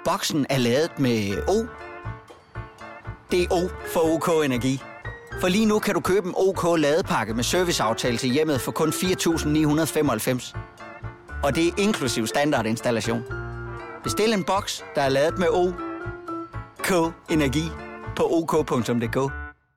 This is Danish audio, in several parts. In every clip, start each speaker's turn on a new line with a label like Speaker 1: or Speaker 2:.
Speaker 1: boksen er ladet med O. Det er O for OK Energi. For lige nu kan du købe en OK ladepakke med serviceaftale til hjemmet for kun 4.995. Og det er inklusiv standardinstallation. Bestil en boks, der er ladet med OK Energi på ok.dk.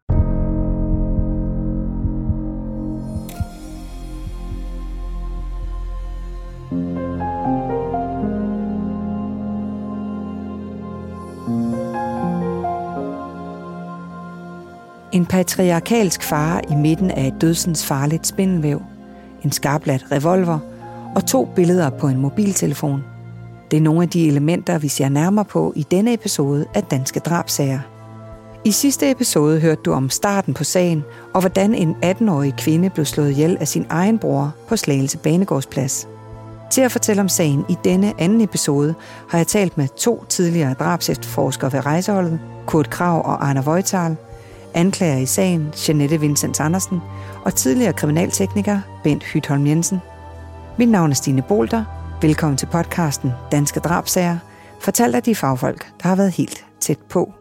Speaker 2: En patriarkalsk far i midten af et dødsensfarligt spindelvæv, en skarpladt revolver og 2 billeder på en mobiltelefon. Det er nogle af de elementer, vi ser nærmere på i denne episode af Danske Drabsager. I sidste episode hørte du om starten på sagen, og hvordan en 18-årig kvinde blev slået ihjel af sin egen bror på Slagelse Banegårdsplads. Til at fortælle om sagen i denne anden episode har jeg talt med 2 tidligere drabsefterforskere ved rejseholdet, Kurt Krag og Arne Voital, anklager i sagen Jeanette Vincents Andersen og tidligere kriminaltekniker Bent Hytholm Jensen. Mit navn er Stine Bolter. Velkommen til podcasten Danske Drabsager, fortalt af de fagfolk, der har været helt tæt på.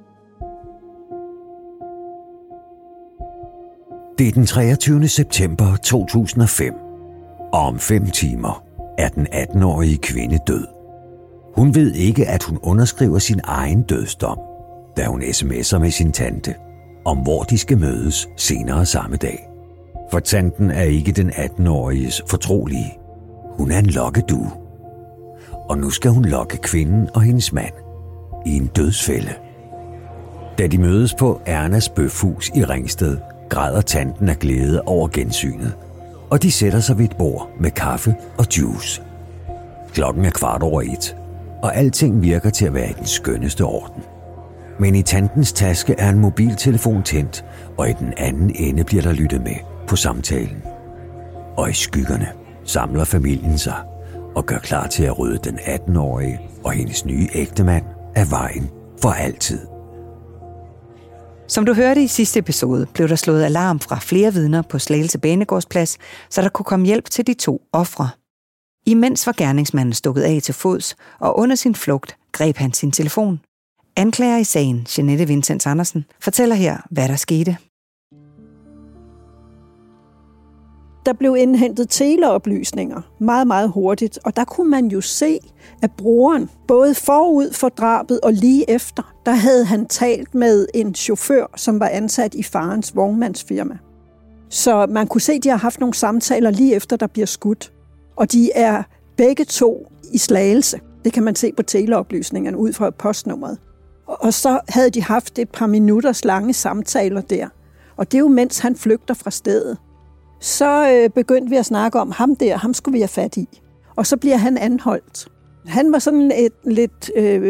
Speaker 3: Det er den 23. september 2005, og om 5 timer er den 18-årige kvinde død. Hun ved ikke, at hun underskriver sin egen dødsdom, da hun sms'er med sin tante om, hvor de skal mødes senere samme dag. For tanten er ikke den 18-åriges fortrolige. Hun er en lokkedue. Og nu skal hun lokke kvinden og hendes mand i en dødsfælde. Da de mødes på Ernas Bøfhus i Ringsted, græder tanten af glæde over gensynet, og de sætter sig ved et bord med kaffe og juice. Klokken er 1:15, og alting virker til at være i den skønneste orden. Men i tantens taske er en mobiltelefon tændt, og i den anden ende bliver der lyttet med på samtalen. Og i skyggerne samler familien sig og gør klar til at rydde den 18-årige og hendes nye ægtemand af vejen for altid.
Speaker 2: Som du hørte i sidste episode, blev der slået alarm fra flere vidner på Slagelse Banegårdsplads, så der kunne komme hjælp til de 2 ofre. Imens var gerningsmanden stukket af til fods, og under sin flugt greb han sin telefon. Anklager i sagen, Jeanette Vincents Andersen, fortæller her, hvad der skete.
Speaker 4: Der blev indhentet teleoplysninger meget, meget hurtigt, og der kunne man jo se, at broren, både forud for drabet og lige efter, der havde han talt med en chauffør, som var ansat i farens vognmandsfirma. Så man kunne se, at de har haft nogle samtaler lige efter, der bliver skudt. Og de er begge 2 i Slagelse. Det kan man se på teleoplysningerne ud fra postnummeret. Og så havde de haft et par minutters lange samtaler der. Og det er jo, mens han flygter fra stedet. Så begyndte vi at snakke om ham skulle vi have fat i. Og så bliver han anholdt. Han var sådan et lidt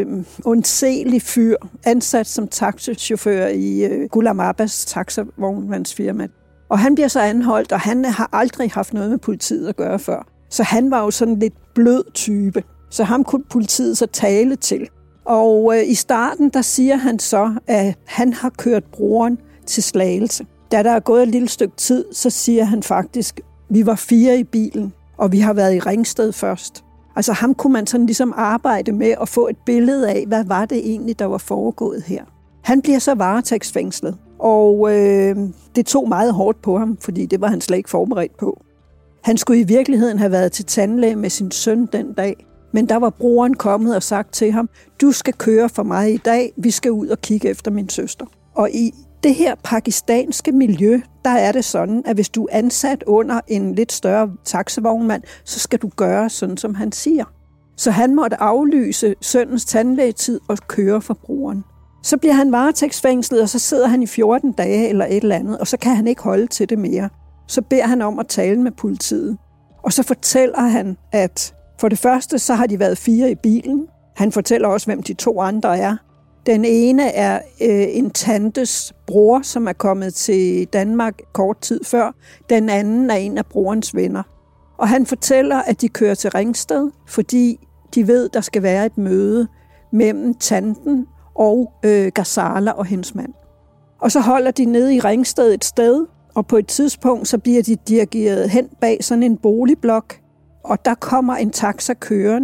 Speaker 4: undselig fyr, ansat som taxichauffør i Ghulam Abbas taxavognmandsfirma. Og han bliver så anholdt, og han har aldrig haft noget med politiet at gøre før. Så han var jo sådan lidt blød type. Så ham kunne politiet så tale til. Og i starten, der siger han så, at han har kørt broren til Slagelse. Da der er gået et lille stykke tid, så siger han faktisk, vi var 4 i bilen, og vi har været i Ringsted først. Altså ham kunne man sådan ligesom arbejde med at få et billede af, hvad var det egentlig, der var foregået her. Han bliver så varetægtsfængslet, og det tog meget hårdt på ham, fordi det var han slet ikke forberedt på. Han skulle i virkeligheden have været til tandlæge med sin søn den dag, men der var broren kommet og sagt til ham, du skal køre for mig i dag, vi skal ud og kigge efter min søster. Og i det her pakistanske miljø, der er det sådan, at hvis du er ansat under en lidt større taxavognmand, så skal du gøre sådan, som han siger. Så han måtte aflyse sønnens tandlægetid og køre for broren. Så bliver han varetægtsfængslet, og så sidder han i 14 dage eller et eller andet, og så kan han ikke holde til det mere. Så beder han om at tale med politiet. Og så fortæller han, at for det første, så har de været 4 i bilen. Han fortæller også, hvem de 2 andre er. Den ene er en tantes bror, som er kommet til Danmark kort tid før. Den anden er en af brorens venner. Og han fortæller, at de kører til Ringsted, fordi de ved, der skal være et møde mellem tanten og Ghazala og hendes mand. Og så holder de nede i Ringsted et sted, og på et tidspunkt så bliver de dirigeret hen bag sådan en boligblok, og der kommer en taxa kørende,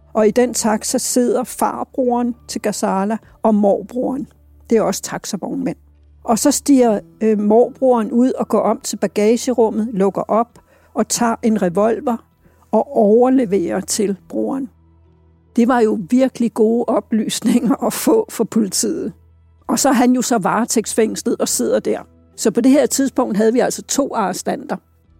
Speaker 4: Og i den taxa sidder farbroren til Ghazala og morbroren. Det er også taxavognmænd. Og så stiger morbroren ud og går om til bagagerummet, lukker op og tager en revolver og overleverer til broren. Det var jo virkelig gode oplysninger at få for politiet. Og så er han jo så varetægtsfængslet og sidder der. Så på det her tidspunkt havde vi altså 2 arrestanter.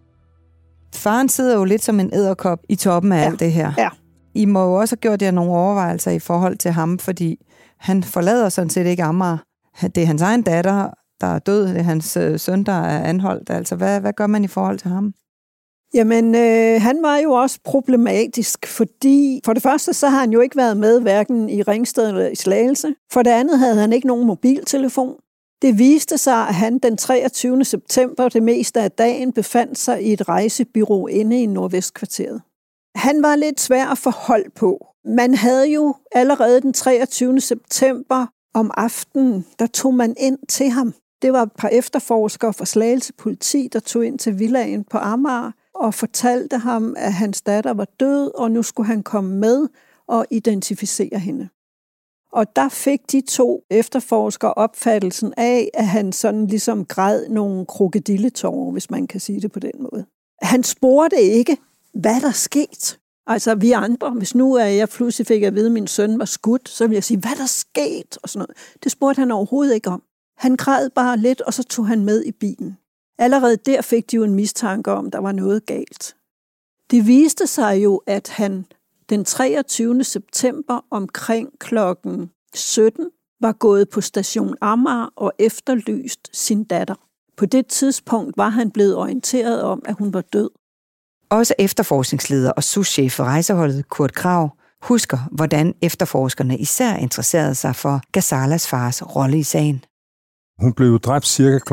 Speaker 2: Faren sidder jo lidt som en edderkop i toppen af alt det her.
Speaker 4: Ja.
Speaker 2: I må jo også have gjort jer nogle overvejelser i forhold til ham, fordi han forlader sådan set ikke Amager. Det er hans egen datter, der er død. Det er hans søn, der er anholdt. Altså, hvad gør man i forhold til ham?
Speaker 4: Jamen, han var jo også problematisk, fordi for det første, så har han jo ikke været med hverken i Ringsted eller i Slagelse. For det andet havde han ikke nogen mobiltelefon. Det viste sig, at han den 23. september det meste af dagen befandt sig i et rejsebyrå inde i Nordvestkvarteret. Han var lidt svær at få hold på. Man havde jo allerede den 23. september om aftenen, der tog man ind til ham. Det var et par efterforskere fra Slagelse politi, der tog ind til villaen på Amager og fortalte ham, at hans datter var død, og nu skulle han komme med og identificere hende. Og der fik de 2 efterforskere opfattelsen af, at han sådan ligesom græd nogle krokodilletårer, hvis man kan sige det på den måde. Han spurgte ikke, hvad der skete. Altså vi andre, hvis nu jeg pludselig fik at vide, at min søn var skudt, så ville jeg sige, hvad der skete? Og sådan noget. Det spurgte han overhovedet ikke om. Han græd bare lidt, og så tog han med i bilen. Allerede der fik de jo en mistanke om, der var noget galt. Det viste sig jo, at han den 23. september omkring klokken 17 var gået på station Amager og efterlyst sin datter. På det tidspunkt var han blevet orienteret om, at hun var død.
Speaker 2: Også efterforskningsleder og souschef for rejseholdet, Kurt Krag, husker, hvordan efterforskerne især interesserede sig for Ghazalas fars rolle i sagen.
Speaker 5: Hun blev dræbt cirka kl.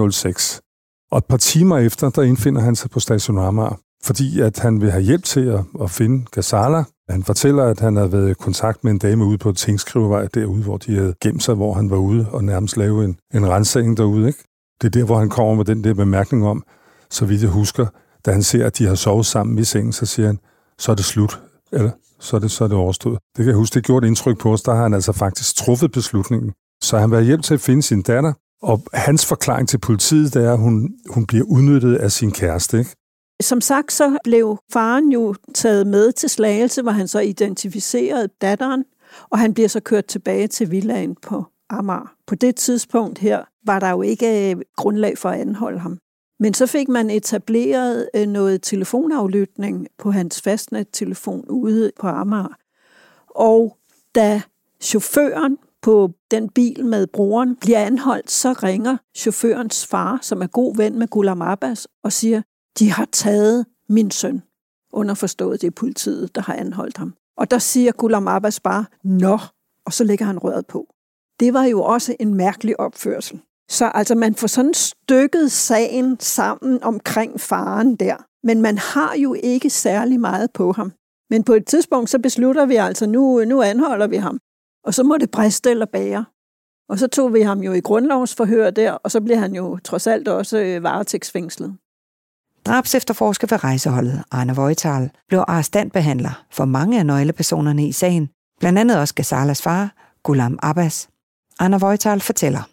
Speaker 5: 15.06, og et par timer efter, der indfinder han sig på station Amager, fordi at han vil have hjælp til at finde Ghazala. Han fortæller, at han havde været i kontakt med en dame ude på Tingskrivervej, derude, hvor de havde gemt sig, hvor han var ude og nærmest lave en ransagning derude. Ikke? Det er der, hvor han kommer med den der bemærkning om, så vidt jeg husker, da han ser, at de har sovet sammen i sengen, så siger han, så er det slut, eller så er det overstået. Det kan jeg huske, det gjorde et indtryk på os, der har han altså faktisk truffet beslutningen. Så han var hjælp til at finde sin datter, og hans forklaring til politiet, det er, at hun bliver udnyttet af sin kæreste, ikke?
Speaker 4: Som sagt, så blev faren jo taget med til Slagelse, hvor han så identificerede datteren, og han bliver så kørt tilbage til villaen på Amager. På det tidspunkt her var der jo ikke grundlag for at anholde ham. Men så fik man etableret noget telefonaflytning på hans fastnettelefon ude på Amager. Og da chaufføren på den bil med broren bliver anholdt, så ringer chaufførens far, som er god ven med Ghulam Abbas, og siger, de har taget min søn. Underforstået, det er politiet, der har anholdt ham. Og der siger Ghulam Abbas bare, nå, og så lægger han røret på. Det var jo også en mærkelig opførsel. Så altså man får sådan stykket sagen sammen omkring faren der. Men man har jo ikke særlig meget på ham. Men på et tidspunkt, så beslutter vi altså, nu anholder vi ham. Og så må det briste eller bære. Og så tog vi ham jo i grundlovsforhør der, og så blev han jo trods alt også varetægtsfængslet.
Speaker 2: Drabsefterforsker ved rejseholdet, Arne Voital, blev arrestantbehandler for mange af nøglepersonerne i sagen, blandt andet også Ghazalas far, Ghulam Abbas. Arne Voital fortæller.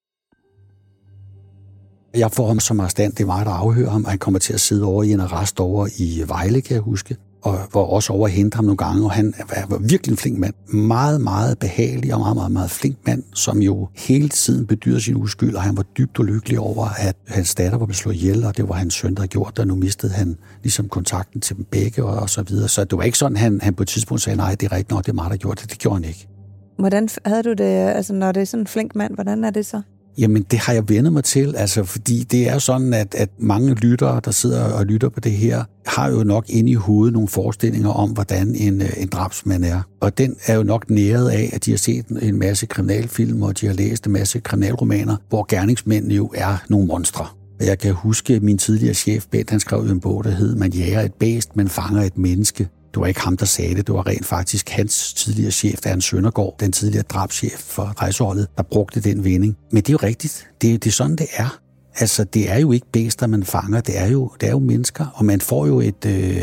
Speaker 6: Jeg får ham som arrestant, det er mig, der afhører ham, og han kommer til at sidde over i en arrest over i Vejle, kan jeg huske, og var også over at hente ham nogle gange, og han var virkelig en flink mand. Meget, meget behagelig og meget, meget, meget flink mand, som jo hele tiden bedyrede sin uskyld, og han var dybt ulykkelig over, at hans datter var blevet slået ihjel, og det var hans søn, der havde gjort det, og nu mistede han ligesom kontakten til dem begge, og så videre. Så det var ikke sådan, han på et tidspunkt sagde, nej, det er rigtigt nok, det er mig, der gjorde det. Det gjorde han ikke. Hvordan
Speaker 2: havde du det, altså når det er sådan en flink mand, hvordan er det så?
Speaker 6: Jamen, det har jeg vendt mig til, altså, fordi det er sådan, at mange lyttere, der sidder og lytter på det her, har jo nok inde i hovedet nogle forestillinger om, hvordan en drabsmand er. Og den er jo nok næret af, at de har set en masse kriminalfilm, og de har læst en masse kriminalromaner, hvor gerningsmændene jo er nogle monstre. Jeg kan huske, min tidligere chef, Bent, han skrev en bog, der hed, man jager et bæst, man fanger et menneske. Det var ikke ham, der sagde det. Det var rent faktisk hans tidligere chef, Ernst Søndergaard, den tidligere drabschef for rejseholdet, der brugte den vending. Men det er jo rigtigt. Det er sådan, det er. Altså, det er jo ikke bæster, man fanger. Det er jo mennesker, og man får jo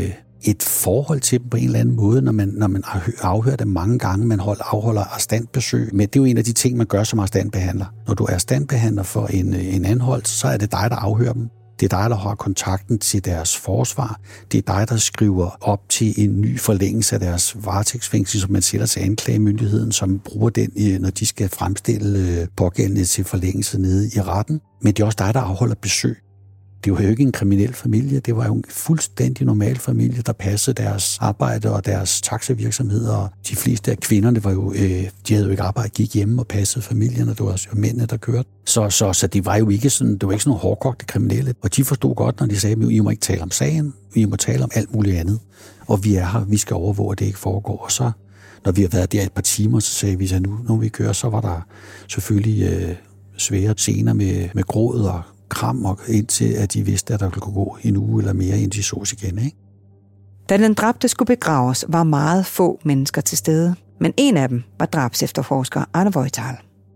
Speaker 6: et forhold til dem på en eller anden måde, når man afhører dem mange gange, man afholder arrestantbesøg. Men det er jo en af de ting, man gør som arrestantbehandler. Når du er arrestantbehandler for en anholdt, så er det dig, der afhører dem. Det er dig, der har kontakten til deres forsvar. Det er dig, der skriver op til en ny forlængelse af deres varetægtsfængsel, som man sætter til anklagemyndigheden, som bruger den, når de skal fremstille pågældende til forlængelse nede i retten. Men det er også dig, der afholder besøg. Det var jo ikke en kriminel familie, det var jo en fuldstændig normal familie, der passede deres arbejde og deres taxavirksomheder. Og de fleste af kvinderne var jo, de havde jo ikke arbejde, gik hjemme og passede familierne, det var også mændene, der kørte. Så det var jo ikke sådan, det var ikke sådan nogle hårdkogte kriminelle. Og de forstod godt, når de sagde, at I må ikke tale om sagen, I må tale om alt muligt andet. Og vi er her, vi skal overvåge, at det ikke foregår. Og så, når vi har været der et par timer, så sagde vi, at nu når vi kører, så var der selvfølgelig svære scener med gråd og kram, og indtil at de vidste, at der kunne gå en uge eller mere, indtil de sås igen, ikke?
Speaker 2: Da den dræbte skulle begraves, var meget få mennesker til stede, men en af dem var drabsefterforsker Arne Voital.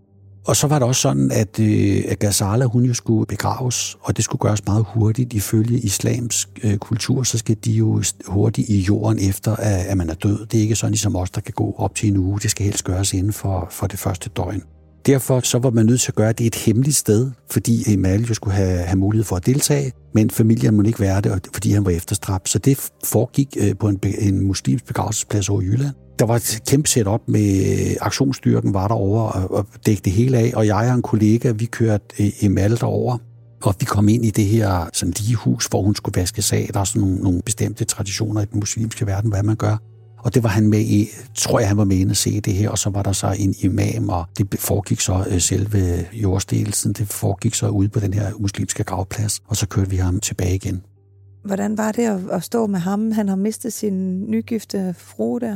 Speaker 6: Og så var det også sådan, at Ghazala, hun jo skulle begraves, og det skulle gøres meget hurtigt. Ifølge islams kultur, så skal de jo hurtigt i jorden efter, at man er død. Det er ikke sådan ligesom os, der kan gå op til en uge. Det skal helst gøres inden for det første døgn. Derfor så var man nødt til at gøre det et hemmeligt sted, fordi Emal jo skulle have mulighed for at deltage, men familien måtte ikke være det, fordi han var efterstræbt. Så det foregik på en muslimsk begravelsesplads over i Jylland. Der var et kæmpe setup med aktionsstyrken, var derovre og dækkede det hele af, og jeg og en kollega, vi kørte Emal derover. Og vi kom ind i det her sådan lige hus, hvor hun skulle vaskes af. Der er sådan nogle bestemte traditioner i den muslimske verden, hvad man gør. Og det var han med i, tror jeg, han var med inde at se det her, og så var der så en imam, og det foregik så selve jordsdelelsen, det foregik så ude på den her muslimske gravplads, og så kørte vi ham tilbage igen.
Speaker 2: Hvordan var det at stå med ham? Han har mistet sin nygifte frue der.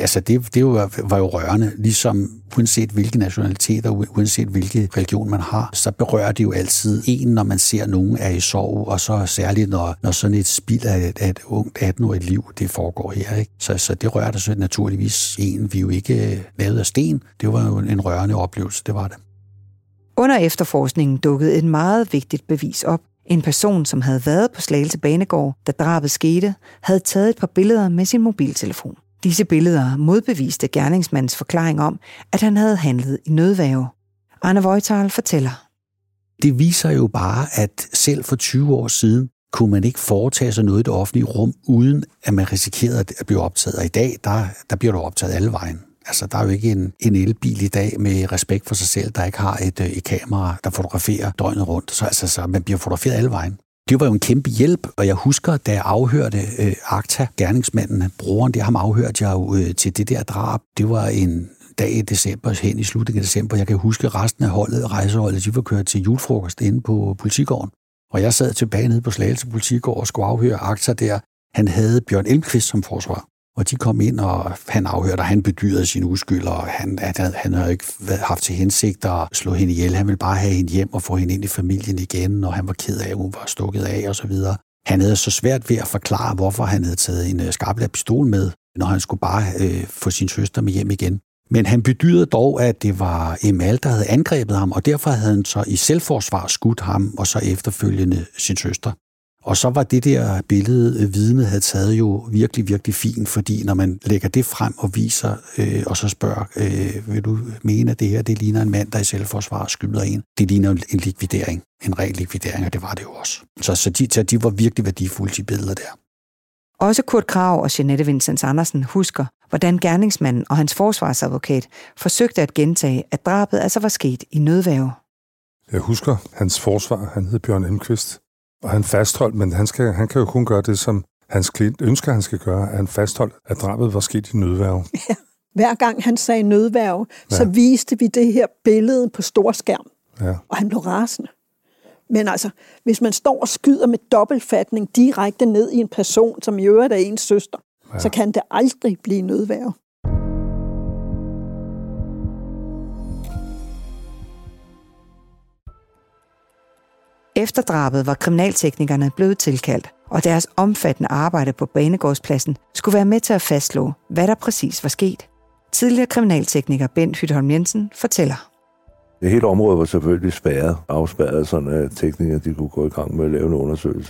Speaker 6: Det var jo rørende, ligesom uanset hvilken nationalitet og uanset hvilken religion man har, så berører det jo altid en, når man ser nogen er i sorg, og så særligt, når sådan et spild af et ungt 18-årigt liv, det foregår her, ikke? Så det rører det så naturligvis en, vi jo ikke lavede af sten. Det var jo en rørende oplevelse, det var det.
Speaker 2: Under efterforskningen dukkede et meget vigtigt bevis op. En person, som havde været på Slagelse Banegård, da drabet skete, havde taget et par billeder med sin mobiltelefon. Disse billeder modbeviste gerningsmandens forklaring om, at han havde handlet i nødværge. Arne Voital fortæller.
Speaker 6: Det viser jo bare, at selv for 20 år siden kunne man ikke foretage sig noget i det offentlige rum, uden at man risikerede at blive optaget. Og i dag, der bliver du optaget alle vejen. Altså, der er jo ikke en elbil i dag med respekt for sig selv, der ikke har et kamera, der fotograferer døgnet rundt. Så man bliver fotograferet alle vejen. Det var jo en kæmpe hjælp, og jeg husker, da jeg afhørte Akta, gerningsmanden, broren, ham afhørte jeg jo til det der drab. Det var en dag i december, hen i slutningen af december. Jeg kan huske, resten af rejseholdet, de var kørt til julefrokost inde på politigården. Og jeg sad tilbage nede på Slagelse Politigård og skulle afhøre Akta der. Han havde Bjørn Elmqvist som forsvar. Og de kom ind, og han afhørte, og han bedyrede sin uskyld, og han havde ikke haft til hensigt at slå hende ihjel. Han ville bare have hende hjem og få hende ind i familien igen, og han var ked af, at hun var stukket af, og så videre. Han havde så svært ved at forklare, hvorfor han havde taget en skarpladt pistol med, når han skulle bare få sin søster med hjem igen. Men han bedyrede dog, at det var Emal, der havde angrebet ham, og derfor havde han så i selvforsvar skudt ham, og så efterfølgende sin søster. Og så var det der billede, vidnet havde taget jo virkelig, virkelig fint, fordi når man lægger det frem og viser, og så spørger, vil du mene, at det her, det ligner en mand, der i selvforsvar skyder en? Det ligner en likvidering, en ren likvidering, og det var det jo også. Så de var virkelig værdifulde, de billeder der.
Speaker 2: Også Kurt Krag og Jeanette Vincents Andersen husker, hvordan gerningsmanden og hans forsvarsadvokat forsøgte at gentage, at drabet altså var sket i nødværge.
Speaker 5: Jeg husker hans forsvar, han hed Bjørn Elmqvist. Og han fastholdt, men han kan jo kun gøre det, som hans klient ønsker, han skal gøre. Han fastholdt, at drabet var sket i nødværge.
Speaker 4: Ja. Hver gang han sagde nødværge, så viste vi det her billede på storskærm. Ja. Og han blev rasende. Men altså, hvis man står og skyder med dobbeltfatning direkte ned i en person, som i øvrigt er ens søster, så kan det aldrig blive nødværge.
Speaker 2: Efter drabet var kriminalteknikerne blevet tilkaldt, og deres omfattende arbejde på Banegårdspladsen skulle være med til at fastslå, hvad der præcis var sket. Tidligere kriminaltekniker Bent Hytholm Jensen fortæller.
Speaker 7: Det hele område var selvfølgelig afspærret, sådan at teknikere de kunne gå i gang med at lave en undersøgelse.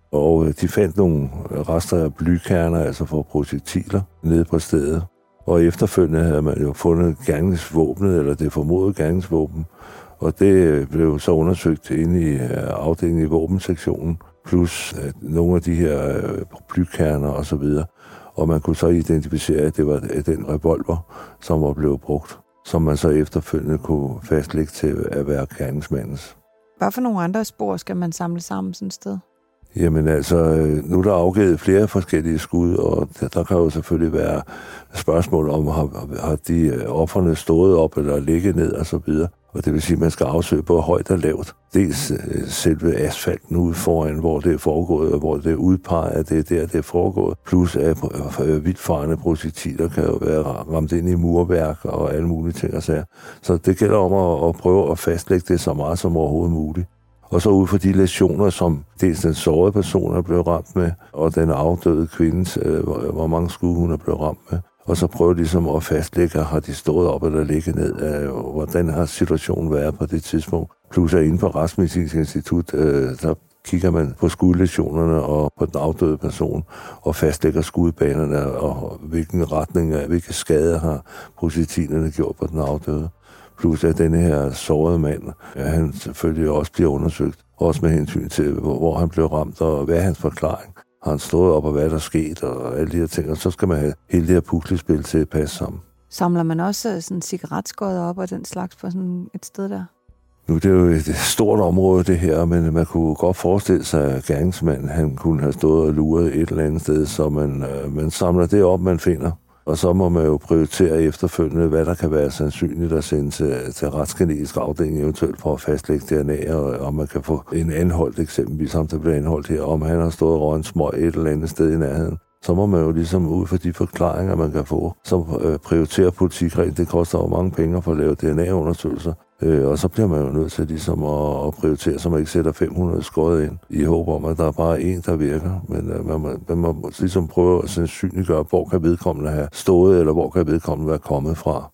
Speaker 7: Og de fandt nogle rester af blykerner, altså for projektiler, nede på stedet. Og efterfølgende havde man jo fundet gerningsvåbnet, eller det formodede gerningsvåben. Og det blev så undersøgt inde i afdelingen i våbensektionen, plus nogle af de her blykerner og så videre. Og man kunne så identificere, at det var den revolver, som var blevet brugt, som man så efterfølgende kunne fastlægge til at være gerningsmandens.
Speaker 2: Hvad for nogle andre spor skal man samle sammen sådan et sted?
Speaker 7: Jamen altså, nu er der afgivet flere forskellige skud, og der kan jo selvfølgelig være spørgsmål om, har de offerne stået op eller ligget ned og så videre. Og det vil sige, at man skal afsøge på højt og lavt. Dels selve asfalten ude foran, hvor det er foregået, og hvor det er udpeget, at det er der, det er foregået. Plus at vildfarende projektiler kan jo være ramt ind i murværk og alle mulige ting og sager. Så det gælder om at prøve at fastlægge det så meget som overhovedet muligt. Og så ud for de læsioner, som dels den sårede person er blevet ramt med, og den afdøde kvindes, hvor mange skud hun er blevet ramt med. Og så prøve ligesom at fastlægge, har de stået op eller ligget ned, hvordan har situationen været på det tidspunkt. Plus at inden for Retsmedicinsk Institut, der kigger man på skudlæsionerne og på den afdøde person, og fastlægger skudbanerne, og hvilken retning af, hvilke skader har projektilerne gjort på den afdøde. Plus at denne her sårede mand, han selvfølgelig også bliver undersøgt, også med hensyn til, hvor han blev ramt, og hvad er hans forklaring. Har han stået op, og hvad der er sket, og alle de her ting, og så skal man have hele det her puslespil til at passe sammen.
Speaker 2: Samler man også sådan cigaretskåder op og den slags på sådan et sted der?
Speaker 7: Nu det er jo et stort område, det her, men man kunne godt forestille sig, at gerningsmanden han kunne have stået og luret et eller andet sted, så man samler det op, man finder. Og så må man jo prioritere efterfølgende, hvad der kan være sandsynligt at sende til retsgenetisk afdeling, eventuelt for at fastlægge DNA, og om man kan få en anholdt eksempelvis, om der bliver anholdt her, om han har stået og røget en smøg et eller andet sted i nærheden. Så må man jo ligesom ud for de forklaringer, man kan få, som prioriterer politikredsen. Det koster jo mange penge for at lave DNA-undersøgelser. Og så bliver man jo nødt til ligesom at prioritere, så man ikke sætter 500 skåret ind, i håb om, at der er bare en, der virker. Men man må ligesom prøve at sandsynliggøre, hvor kan vedkommende have stået, eller hvor kan vedkommende være kommet fra.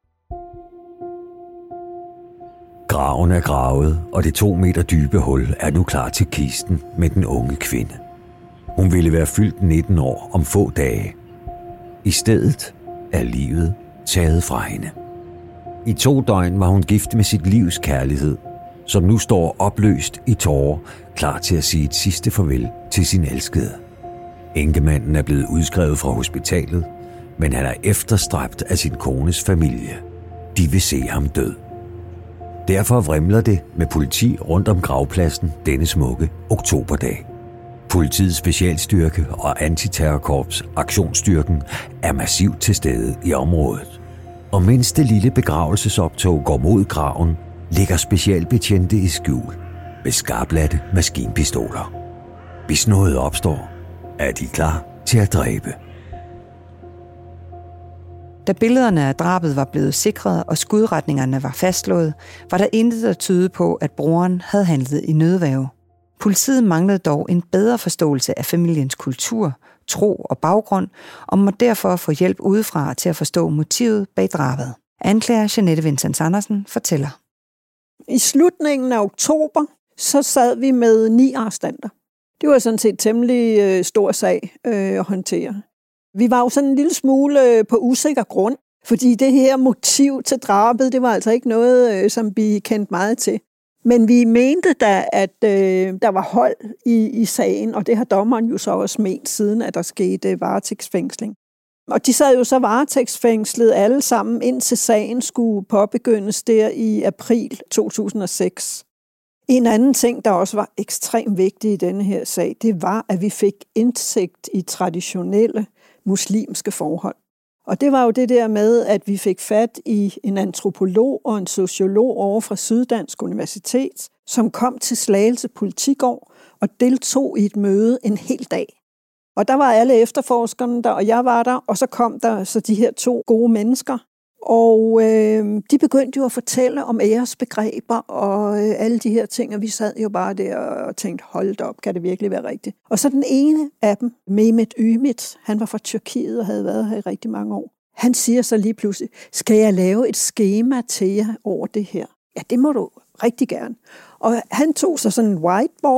Speaker 3: Graven er gravet, og det 2 meter dybe hul er nu klar til kisten med den unge kvinde. Hun ville være fyldt 19 år om få dage. I stedet er livet taget fra hende. I 2 døgn var hun gift med sit livs kærlighed, som nu står opløst i tårer, klar til at sige et sidste farvel til sin elskede. Enkemanden er blevet udskrevet fra hospitalet, men han er efterstræbt af sin kones familie. De vil se ham død. Derfor vrimler det med politi rundt om gravpladsen denne smukke oktoberdag. Politiets specialstyrke og antiterrorkorps aktionsstyrken er massivt til stede i området. Og mens det lille begravelsesoptog går mod graven, ligger specialbetjente i skjul med skarplatte maskinpistoler. Hvis noget opstår, er de klar til at dræbe.
Speaker 2: Da billederne af drabet var blevet sikret og skudretningerne var fastslået, var der intet at tyde på, at broren havde handlet i nødværge. Politiet manglede dog en bedre forståelse af familiens kultur, tro og baggrund, og må derfor få hjælp udefra til at forstå motivet bag drabet. Anklager Jeanette Vincents Andersen fortæller.
Speaker 4: I slutningen af oktober, så sad vi med 9 arrestanter. Det var sådan set en temmelig stor sag at håndtere. Vi var jo sådan en lille smule på usikker grund, fordi det her motiv til drabet, det var altså ikke noget, som vi kendte meget til. Men vi mente da, at der var hold i sagen, og det har dommeren jo så også ment siden, at der skete varetægtsfængsling. Og de sad jo så varetægtsfængslet alle sammen, indtil sagen skulle påbegyndes der i april 2006. En anden ting, der også var ekstremt vigtig i denne her sag, det var, at vi fik indsigt i traditionelle muslimske forhold. Og det var jo det der med, at vi fik fat i en antropolog og en sociolog over fra Syddansk Universitet, som kom til Slagelse Politigård og deltog i et møde en hel dag. Og der var alle efterforskerne der, og jeg var der, og så kom der så de her 2 gode mennesker. Og de begyndte jo at fortælle om æresbegreber og alle de her ting, og vi sad jo bare der og tænkte, hold op, kan det virkelig være rigtigt? Og så den ene af dem, Mehmet Ümit, han var fra Tyrkiet og havde været her i rigtig mange år. Han siger så lige pludselig, skal jeg lave et skema til jer over det her? Ja, det må du rigtig gerne. Og han tog så sådan en whiteboard,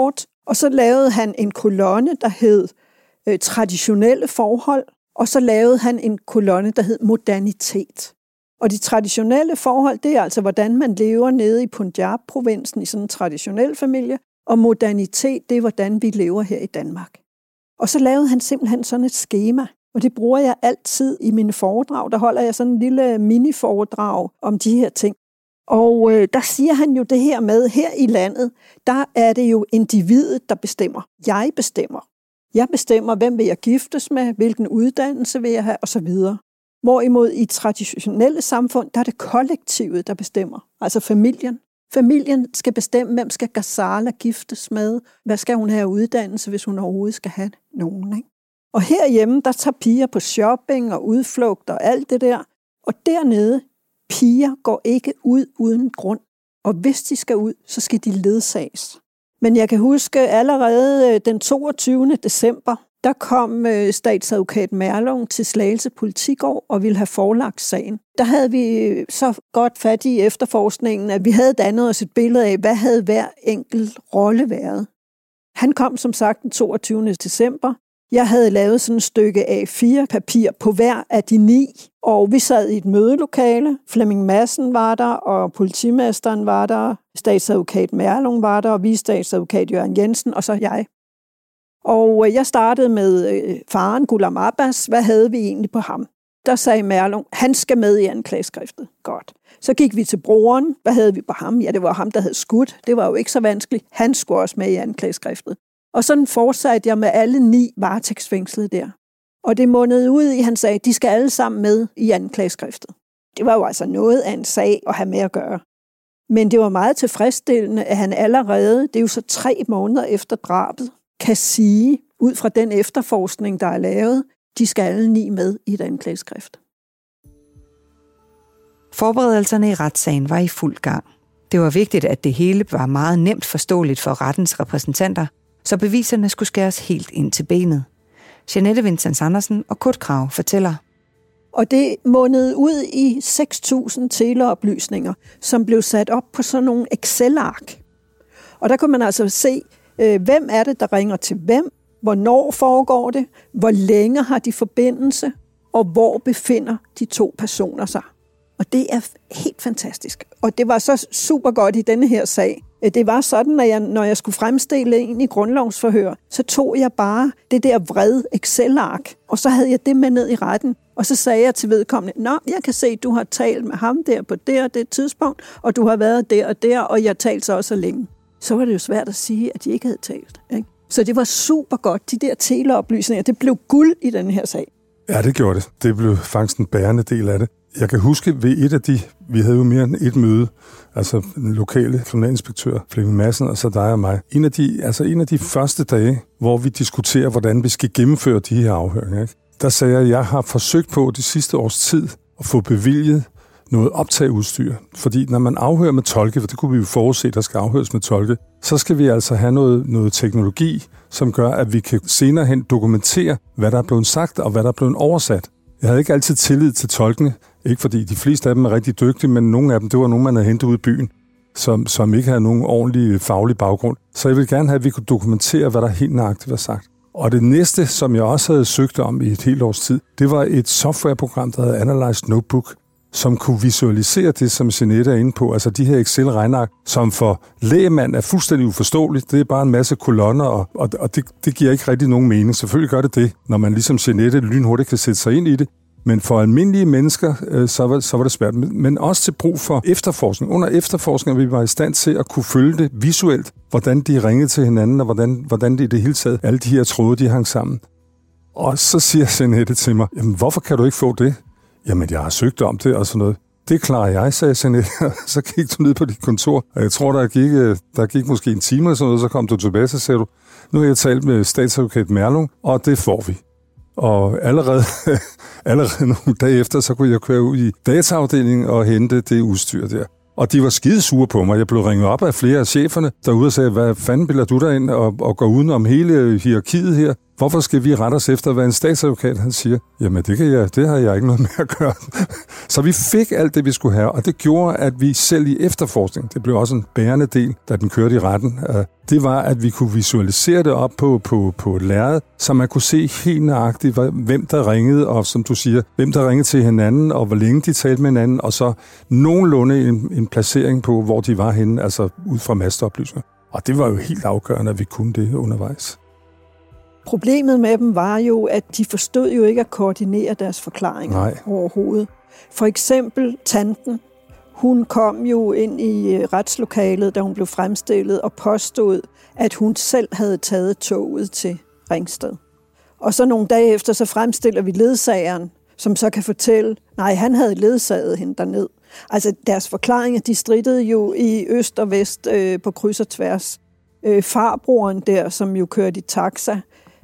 Speaker 4: Og så lavede han en kolonne, der hed traditionelle forhold, og så lavede han en kolonne, der hed modernitet. Og de traditionelle forhold, det er altså, hvordan man lever nede i Punjab-provinsen i sådan en traditionel familie, og modernitet, det er, hvordan vi lever her i Danmark. Og så lavede han simpelthen sådan et skema, og det bruger jeg altid i mine foredrag. Der holder jeg sådan en lille mini-foredrag om de her ting. Og der siger han jo det her med, her i landet, der er det jo individet, der bestemmer. Jeg bestemmer. Jeg bestemmer, hvem vil jeg giftes med, hvilken uddannelse vil jeg have, osv. Hvorimod i traditionelle samfund, der er det kollektivet, der bestemmer. Altså familien. Familien skal bestemme, hvem skal Ghazala giftes med, hvad skal hun have uddannelse, hvis hun overhovedet skal have nogen. Ikke? Og herhjemme, der tager piger på shopping og udflugt og alt det der. Og dernede, piger går ikke ud uden grund. Og hvis de skal ud, så skal de ledsages. Men jeg kan huske, allerede den 22. december, der kom statsadvokat Merlung til Slagelse Politigård og ville have forelagt sagen. Der havde vi så godt fat i efterforskningen, at vi havde dannet os et billede af, hvad havde hver enkelt rolle været. Han kom som sagt den 22. december. Jeg havde lavet sådan et stykke A4-papir på hver af de 9, og vi sad i et mødelokale. Flemming Madsen var der, og politimesteren var der, statsadvokat Merlung var der, og vicestatsadvokat Jørgen Jensen, og så jeg. Og jeg startede med faren, Ghulam Abbas. Hvad havde vi egentlig på ham? Der sagde Merlung, han skal med i anklageskriftet. Godt. Så gik vi til broren. Hvad havde vi på ham? Ja, det var ham, der havde skudt. Det var jo ikke så vanskeligt. Han skulle også med i anklageskriftet. Og sådan fortsatte jeg med alle 9 varetægtsfængslede der. Og det mundede ud i, han sagde, de skal alle sammen med i anklageskriftet. Det var jo altså noget af en sag at have med at gøre. Men det var meget tilfredsstillende, at han allerede, det er jo så 3 måneder efter drabet, kan sige, ud fra den efterforskning, der er lavet, de skal alle 9 med i et anklageskrift.
Speaker 2: Forberedelserne i retssagen var i fuld gang. Det var vigtigt, at det hele var meget nemt forståeligt for rettens repræsentanter, så beviserne skulle skæres helt ind til benet. Jeanette Vincents Andersen og Kurt Krag fortæller.
Speaker 4: Og det mundede ud i 6.000 teleoplysninger, som blev sat op på sådan nogle Excel-ark. Og der kunne man altså se, hvem er det, der ringer til hvem, hvornår foregår det, hvor længe har de forbindelse, og hvor befinder de 2 personer sig. Og det er helt fantastisk. Og det var så super godt i denne her sag. Det var sådan, at når jeg skulle fremstille en i grundlovsforhør, så tog jeg bare det der vrede Excel-ark, og så havde jeg det med ned i retten. Og så sagde jeg til vedkommende, nå, jeg kan se, at du har talt med ham der på det og det tidspunkt, og du har været der og der, og jeg talte så også så længe. Så var det jo svært at sige, at de ikke havde talt. Ikke? Så det var super godt. De der teleoplysninger, det blev guld i den her sag.
Speaker 5: Ja, det gjorde det. Det blev faktisk en bærende del af det. Jeg kan huske ved et af de, vi havde jo mere end et møde, altså den lokale kriminalinspektør, Flemming Madsen, og så dig og mig. En af de første dage, hvor vi diskuterer, hvordan vi skal gennemføre de her afhøringer, ikke? Der sagde jeg, at jeg har forsøgt på de sidste års tid at få bevilget noget optageudstyr. Fordi når man afhører med tolke, for det kunne vi jo forudse, der skal afhøres med tolke, så skal vi altså have noget teknologi, som gør, at vi kan senere hen dokumentere, hvad der er blevet sagt og hvad der er blevet oversat. Jeg havde ikke altid tillid til tolkene, ikke fordi de fleste af dem er rigtig dygtige, men nogle af dem, det var nogen, man havde hentet ud i byen, som ikke havde nogen ordentlig faglig baggrund. Så jeg ville gerne have, at vi kunne dokumentere, hvad der helt nøjagtigt var sagt. Og det næste, som jeg også havde søgt om i et helt års tid, det var et softwareprogram, der hedder Analyze Notebook, som kunne visualisere det, som Jeanette er inde på, altså de her Excel-regneark, som for lægemand er fuldstændig uforståeligt. Det er bare en masse kolonner, og det giver ikke rigtig nogen mening. Selvfølgelig gør det, når man ligesom Jeanette lynhurtigt kan sætte sig ind i det. Men for almindelige mennesker, så var det svært. Men også til brug for efterforskning. Under efterforskning vi var i stand til at kunne følge det visuelt, hvordan de ringede til hinanden, og hvordan det i det hele taget, alle de her tråde, de hang sammen. Og så siger Jeanette til mig, jamen hvorfor kan du ikke få det? Jamen jeg har søgt om det og sådan noget. Det klarer jeg, sagde Jeanette. Så gik du ned på dit kontor, og jeg tror, der gik måske en time eller sådan noget, så kom du tilbage, så sagde du, nu har jeg talt med statsadvokat Merlung, og det får vi. Og allerede nogle dage efter, så kunne jeg køre ud i dataafdelingen og hente det udstyr der. Og de var skidesure på mig. Jeg blev ringet op af flere af cheferne derude og sagde, hvad fanden bilder du dig ind og går uden om hele hierarkiet her? Hvorfor skal vi rette os efter, hvad en statsadvokat han siger? Jamen, det har jeg ikke noget med at gøre. Så vi fik alt det, vi skulle have, og det gjorde, at vi selv i efterforskning, det blev også en bærende del, da den kørte i retten, det var, at vi kunne visualisere det op på et lærred, så man kunne se helt nøjagtigt, hvem der ringede, og som du siger, hvem der ringede til hinanden, og hvor længe de talte med hinanden, og så nogenlunde en placering på, hvor de var henne, altså ud fra masteoplysninger. Og det var jo helt afgørende, at vi kunne det undervejs.
Speaker 4: Problemet med dem var jo, at de forstod jo ikke at koordinere deres forklaringer overhovedet. For eksempel tanten, hun kom jo ind i retslokalet, da hun blev fremstillet, og påstod, at hun selv havde taget toget til Ringsted. Og så nogle dage efter, så fremstiller vi ledsageren, som så kan fortælle, nej, han havde ledsaget hende derned. Altså deres forklaringer, de strittede jo i øst og vest på kryds og tværs. Farbroren der, som jo kørte i taxa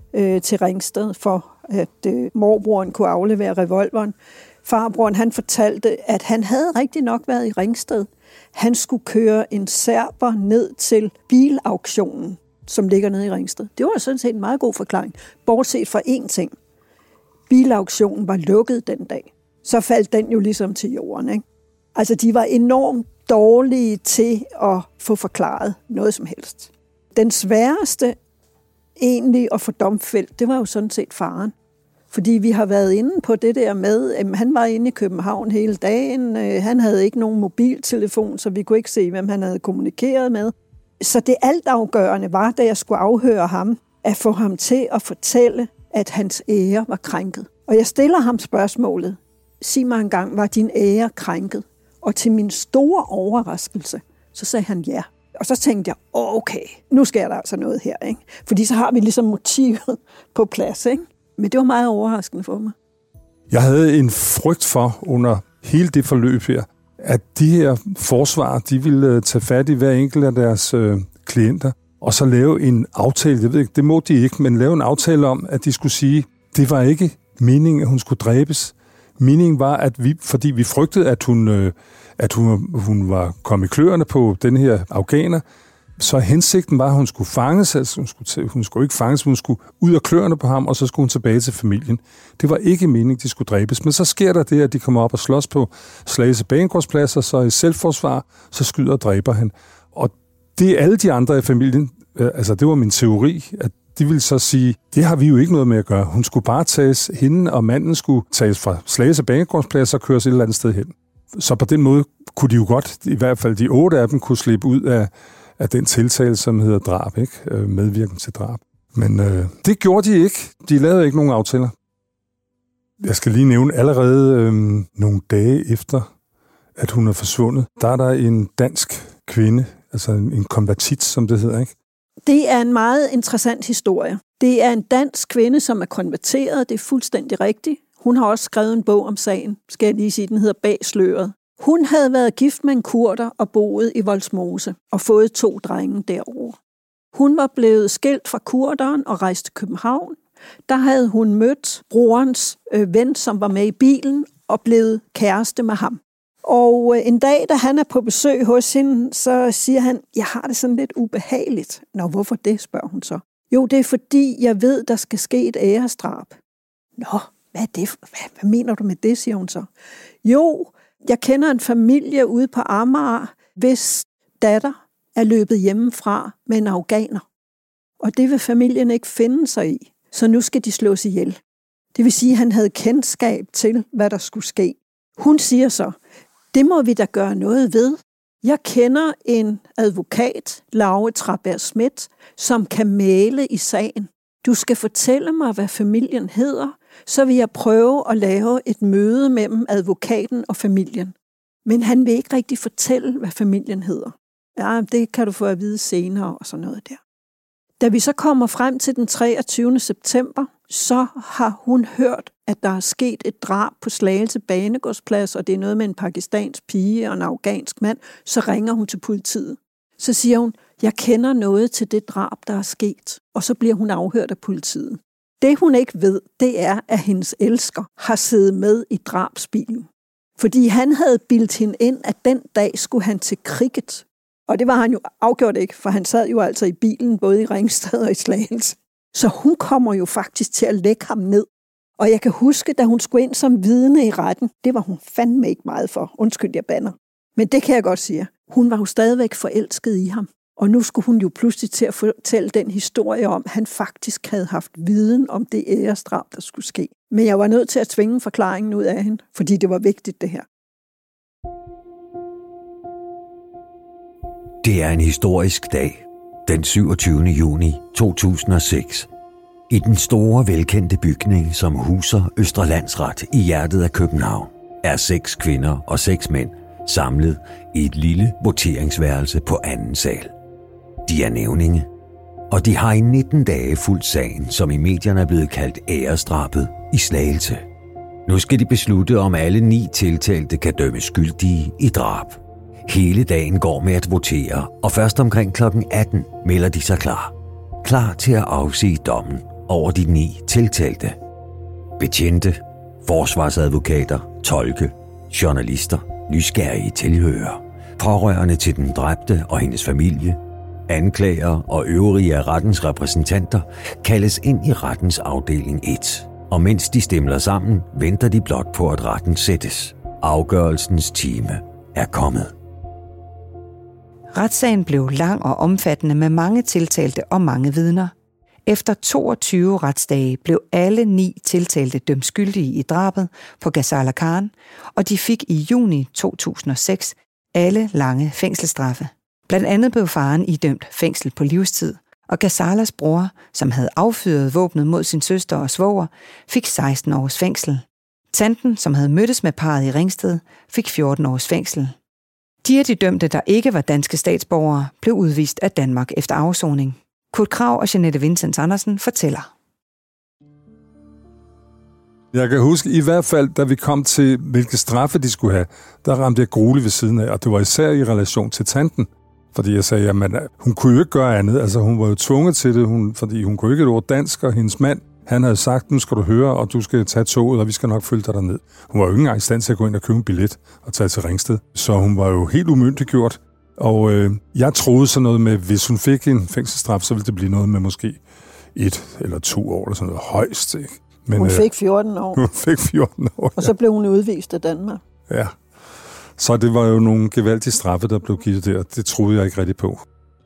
Speaker 4: til Ringsted, for at morbroren kunne aflevere revolveren. Farbroren, han fortalte, at han havde rigtig nok været i Ringsted. Han skulle køre en serber ned til bilauktionen, som ligger nede i Ringsted. Det var sådan set en meget god forklaring, bortset fra én ting. Bilauktionen var lukket den dag. Så faldt den jo ligesom til jorden, ikke? Altså, de var enormt dårlige til at få forklaret noget som helst. Den sværeste egentlig at få domfældt, det var jo sådan set faren. Fordi vi har været inde på det der med, at han var inde i København hele dagen, han havde ikke nogen mobiltelefon, så vi kunne ikke se, hvem han havde kommunikeret med. Så det altafgørende var, da jeg skulle afhøre ham, at få ham til at fortælle, at hans ære var krænket. Og jeg stiller ham spørgsmålet, sig mig engang, var din ære krænket? Og til min store overraskelse, så sagde han ja. Og så tænkte jeg, okay, nu sker der altså noget her, ikke? Fordi så har vi ligesom motivet på plads, ikke? Men det var meget overraskende for mig.
Speaker 5: Jeg havde en frygt for under hele det forløb her, at de her forsvarer, de ville tage fat i hver enkelt af deres klienter, og så lave en aftale, jeg ved ikke, det må de ikke, men lave en aftale om, at de skulle sige, det var ikke meningen, at hun skulle dræbes. Meningen var, at fordi vi frygtede, at hun var kommet i kløerne på den her afghaner, så hensigten var, at hun skulle fanges, altså hun skulle ikke fanges, hun skulle ud af kløerne på ham, og så skulle hun tilbage til familien. Det var ikke meningen, de skulle dræbes, men så sker der det, at de kommer op og slås på Slagelse banegårdsplads, og så i selvforsvar, så skyder og dræber han. Og det er alle de andre i familien, altså det var min teori, at de ville så sige, det har vi jo ikke noget med at gøre. Hun skulle bare tages, hende og manden skulle tages fra Slagelse banegårdsplads og køres et eller andet sted hen. Så på den måde kunne de jo godt, i hvert fald de 8 af dem, kunne slippe ud af den tiltale, som hedder drab, ikke? Medvirken til drab. Men det gjorde de ikke. De lavede ikke nogen aftaler. Jeg skal lige nævne allerede nogle dage efter, at hun er forsvundet. Der er der en dansk kvinde, altså en konvertit, som det hedder, ikke?
Speaker 4: Det er en meget interessant historie. Det er en dansk kvinde, som er konverteret. Det er fuldstændig rigtigt. Hun har også skrevet en bog om sagen, skal jeg lige sige. Den hedder Bag sløret. Hun havde været gift med en kurder og boet i Vollsmose og fået 2 drenge derovre. Hun var blevet skilt fra kurderen og rejst til København. Der havde hun mødt brorens ven, som var med i bilen, og blevet kæreste med ham. Og en dag, da han er på besøg hos hende, så siger han, jeg har det sådan lidt ubehageligt. Nå, hvorfor det, spørger hun så. Jo, det er fordi, jeg ved, der skal ske et æresdrab. Nå, hvad er det? Hvad mener du med det, siger hun så. Jo, jeg kender en familie ude på Amager, hvis datter er løbet hjemmefra med en afghaner. Og det vil familien ikke finde sig i, så nu skal de slås ihjel. Det vil sige, at han havde kendskab til, hvad der skulle ske. Hun siger så, det må vi da gøre noget ved. Jeg kender en advokat, Laure Traberg Schmidt, som kan mægle i sagen. Du skal fortælle mig, hvad familien hedder, så vil jeg prøve at lave et møde mellem advokaten og familien. Men han vil ikke rigtig fortælle, hvad familien hedder. Ja, det kan du få at vide senere og sådan noget der. Da vi så kommer frem til den 23. september, så har hun hørt, at der er sket et drab på Slagelse banegårdsplads, og det er noget med en pakistansk pige og en afghansk mand. Så ringer hun til politiet. Så siger hun, jeg kender noget til det drab, der er sket. Og så bliver hun afhørt af politiet. Det hun ikke ved, det er, at hendes elsker har siddet med i drabsbilen. Fordi han havde bildt hende ind, at den dag skulle han til cricket. Og det var han jo afgjort ikke, for han sad jo altså i bilen, både i Ringsted og i Slagelse. Så hun kommer jo faktisk til at lægge ham ned. Og jeg kan huske, da hun skulle ind som vidne i retten, det var hun fandme ikke meget for. Undskyld, jeg bander. Men det kan jeg godt sige. Hun var jo stadigvæk forelsket i ham. Og nu skulle hun jo pludselig til at fortælle den historie om, at han faktisk havde haft viden om det æresdrab, der skulle ske. Men jeg var nødt til at tvinge forklaringen ud af hende, fordi det var vigtigt, det her.
Speaker 3: Det er en historisk dag, den 27. juni 2006. I den store, velkendte bygning, som huser Østre Landsret i hjertet af København, er 6 kvinder og 6 mænd samlet i et lille voteringsværelse på anden sal. De er nævninge, og de har i 19 dage fulgt sagen, som i medierne er blevet kaldt æresdrabet i Slagelse. Nu skal de beslutte, om alle 9 tiltalte kan dømmes skyldige i drab. Hele dagen går med at votere, og først omkring kl. 18 melder de sig klar. Klar til at afsige dommen over de 9 tiltalte. Betjente, forsvarsadvokater, tolke, journalister, nysgerrige tilhørere, pårørende til den dræbte og hendes familie, anklager og øvrige af rettens repræsentanter kaldes ind i rettens afdeling 1. Og mens de stemler sammen, venter de blot på, at retten sættes. Afgørelsens time er kommet.
Speaker 2: Retssagen blev lang og omfattende med mange tiltalte og mange vidner. Efter 22 retsdage blev alle 9 tiltalte dømt skyldige i drabet på Ghazala Khan, og de fik i juni 2006 alle lange fængselsstraffe. Blandt andet blev faren idømt fængsel på livstid, og Ghazalas bror, som havde affyret våbnet mod sin søster og svoger, fik 16 års fængsel. Tanten, som havde mødtes med parret i Ringsted, fik 14 års fængsel. De af de dømte, der ikke var danske statsborgere, blev udvist af Danmark efter afsoning. Kurt Krag og Jeanette Vincents Andersen fortæller.
Speaker 5: Jeg kan huske, i hvert fald, da vi kom til, hvilke straffe de skulle have, der ramte jeg grueligt ved siden af, og det var især i relation til tanten. Fordi jeg sagde, jamen, hun kunne jo ikke gøre andet. Altså, hun var jo tvunget til det, fordi hun kunne ikke et ord dansk, og hendes mand, han havde sagt, nu skal du høre, og du skal tage toget, og vi skal nok følge dig derned. Hun var jo ikke engang i stand til at gå ind og købe en billet og tage til Ringsted. Så hun var jo helt umyndiggjort. Og jeg troede sådan noget med, hvis hun fik en fængselsstraf, så ville det blive noget med måske 1 eller 2 år, eller sådan noget højst, ikke? Men,
Speaker 4: hun fik 14 år.
Speaker 5: Hun fik 14 år,
Speaker 4: og så blev hun udvist af Danmark.
Speaker 5: Ja. Så det var jo nogle gevaldige straffe, der blev givet der. Det troede jeg ikke rigtig på.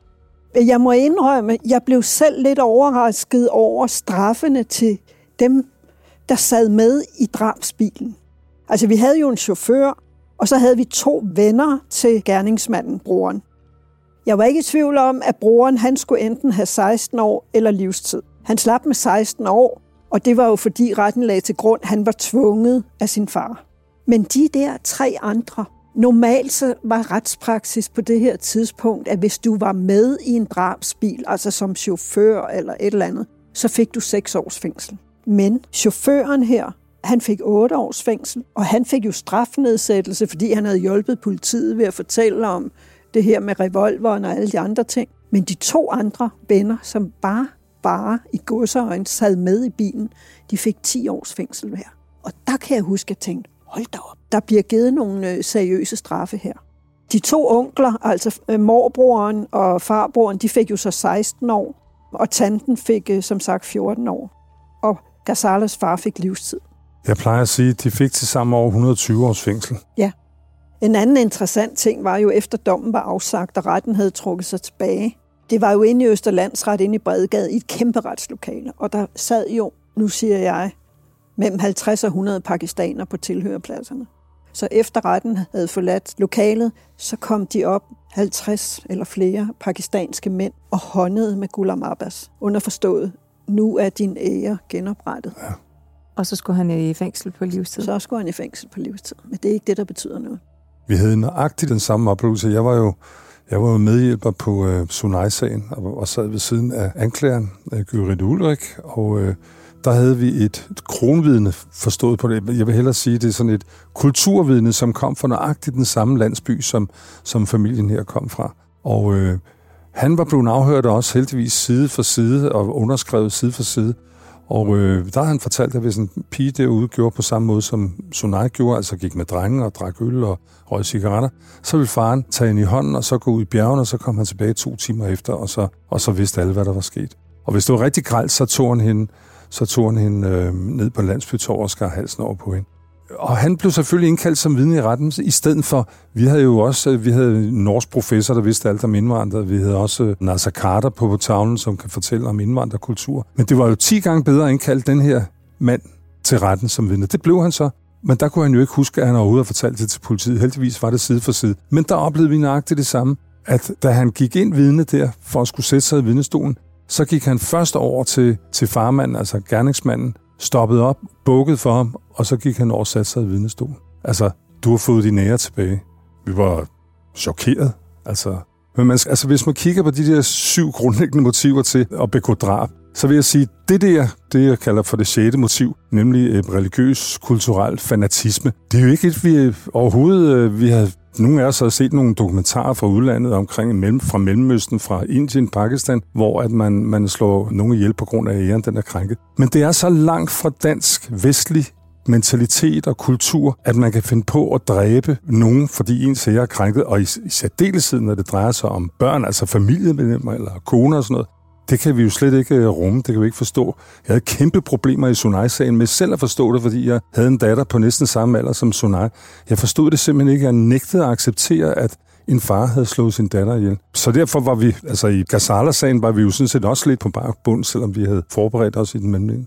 Speaker 4: Jeg må indrømme, jeg blev selv lidt overrasket over straffene til dem, der sad med i drabsbilen. Altså, vi havde jo en chauffør, og så havde vi 2 venner til gerningsmanden, broren. Jeg var ikke i tvivl om, at broren han skulle enten have 16 år eller livstid. Han slap med 16 år, og det var jo fordi retten lagde til grund, han var tvunget af sin far. Men de der 3 andre, normalt så var retspraksis på det her tidspunkt, at hvis du var med i en drabsbil, altså som chauffør eller et eller andet, så fik du 6 års fængsel. Men chaufføren her, han fik 8 års fængsel, og han fik jo strafnedsættelse, fordi han havde hjulpet politiet ved at fortælle om det her med revolveren og alle de andre ting. Men de 2 andre venner, som bare i godseøjne sad med i bilen, de fik 10 års fængsel hver. Og der kan jeg huske, at jeg tænkte, hold da op, der bliver givet nogle seriøse straffe her. De 2 onkler, altså morbroren og farbroren, de fik jo så 16 år, og tanten fik som sagt 14 år. Og Ghazalas far fik livstid.
Speaker 5: Jeg plejer at sige, at de fik til samme år 120 års fængsel.
Speaker 4: Ja. En anden interessant ting var jo, efter dommen var afsagt, og retten havde trukket sig tilbage. Det var jo inde i Østre Landsret, inde i Bredgade, i et kæmpe retslokale. Og der sad jo, nu siger jeg, mellem 50 og 100 pakistanere på tilhørerpladserne. Så efter retten havde forladt lokalet, så kom de op 50 eller flere pakistanske mænd og håndede med Ghulam Abbas. Underforstået, nu er din ære genoprettet. Ja.
Speaker 2: Og så skulle han i fængsel på livstid.
Speaker 4: Så skulle han i fængsel på livstid. Men det er ikke det, der betyder noget.
Speaker 5: Vi havde nøjagtigt den samme oplevelse. Jeg var jo medhjælper på Sunai-sagen og sad ved siden af anklageren, Gyrid Ulrik, og der havde vi et kronvidne forstået på det. Jeg vil hellere sige, det er sådan et kulturvidne, som kom fra nøjagtigt den samme landsby, som familien her kom fra. Og han var blevet afhørt også heldigvis side for side og underskrevet side for side. Og der har han fortalt, at hvis en pige derude gjorde på samme måde, som Sunai gjorde, altså gik med drenge og drak øl og røg cigaretter, så ville faren tage hende i hånden og så gå ud i bjergene, og så kom han tilbage 2 timer efter, og så vidste alle, hvad der var sket. Og hvis det var rigtig grelt, så tog han hende ned på Landsbytorv og skar halsen over på hende. Og han blev selvfølgelig indkaldt som vidne i retten, i stedet for, vi havde en norsk professor, der vidste alt om indvandrere. Vi havde også Nasser Carter på tavlen, som kan fortælle om indvandrerkultur. Men det var jo 10 gange bedre at indkalde den her mand til retten som vidne. Det blev han så. Men der kunne han jo ikke huske, at han overhovedet havde fortalt det til politiet. Heldigvis var det side for side. Men der oplevede vi nøjagtigt det samme, at da han gik ind vidne der, for at skulle sætte sig i vidnestolen, så gik han først over til farmanden, altså gerningsmanden, stoppede op, bukkede for ham, og så gik han over og satte sig i vidnestolen. Altså, du har fået dine ære tilbage. Vi var chokeret. Men hvis man kigger på de der 7 grundlæggende motiver til at begå drab, så vil jeg sige, det jeg kalder for det 6. motiv, nemlig religiøs, kulturel fanatisme, det er jo ikke et, vi overhovedet, nogle af os har set nogle dokumentarer fra udlandet fra Mellemøsten, fra Indien, Pakistan, hvor at man slår nogen ihjel på grund af æren, den er krænket. Men det er så langt fra dansk, vestlig mentalitet og kultur, at man kan finde på at dræbe nogen, fordi ens ære er krænket, og i særdeleshed, når det drejer sig om børn, altså familiemedlemmer eller koner og sådan noget. Det kan vi jo slet ikke rumme, det kan vi ikke forstå. Jeg havde kæmpe problemer i Sunay-sagen med selv at forstå det, fordi jeg havde en datter på næsten samme alder som Sunay. Jeg forstod det simpelthen ikke. Jeg nægtede at acceptere, at en far havde slået sin datter ihjel. Så derfor var vi, i Ghazala-sagen var vi jo sådan set også lidt på bakbund, selvom vi havde forberedt os i den mellemliggende.